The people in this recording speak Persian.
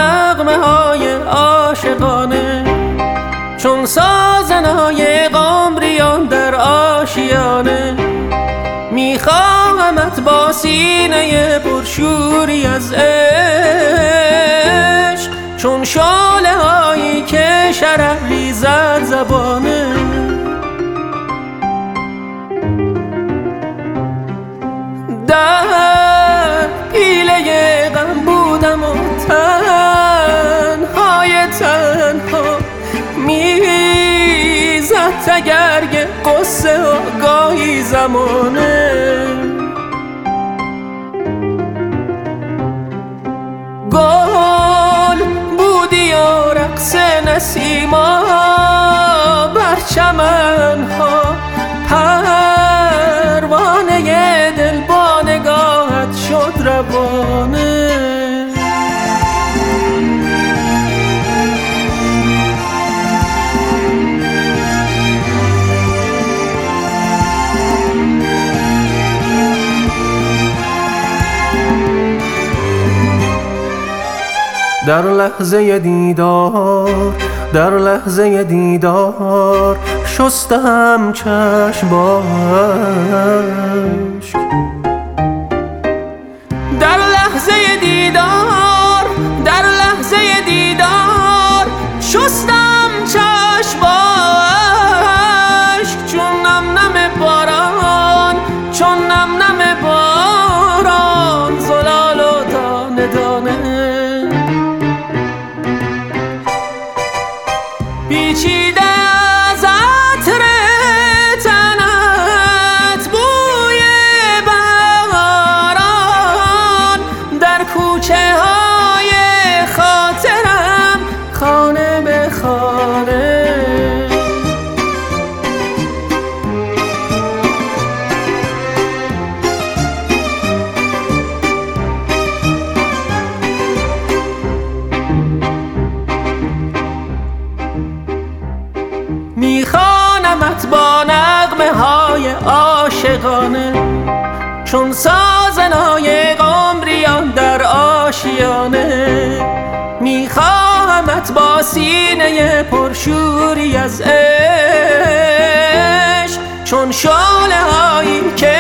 نغمه های عاشقانه، چون سازنای قمریان در آشیانه. میخواهمت با سینه پرشوری از عشق، چون شعله هایی که شرح ریزد زبانه. در پیله غم بودم و تنهای تنها میزد تگرگ قصه و گاهی زمانه. گل بودی و رقص نسیما بر چمنها، پروانه دل با نگاهت شد روانه. در لحظه دیدار، در لحظه دیدار شستم چشم با اشک. در لحظه دیدار، در لحظه دیدار شستم چشم با اشک. چون نم نم باران، چون نم نم باران زلال و دانه دانه. پیچیده از عطر تنت بوی بهاران، در کوچه های خاطرم خانه به خانه. میخوانمت با نغمه های عاشقانه، چون سازنای قمریان در آشیانه. میخواهمت با سینه پرشوری از عشق، چون شعله هایی که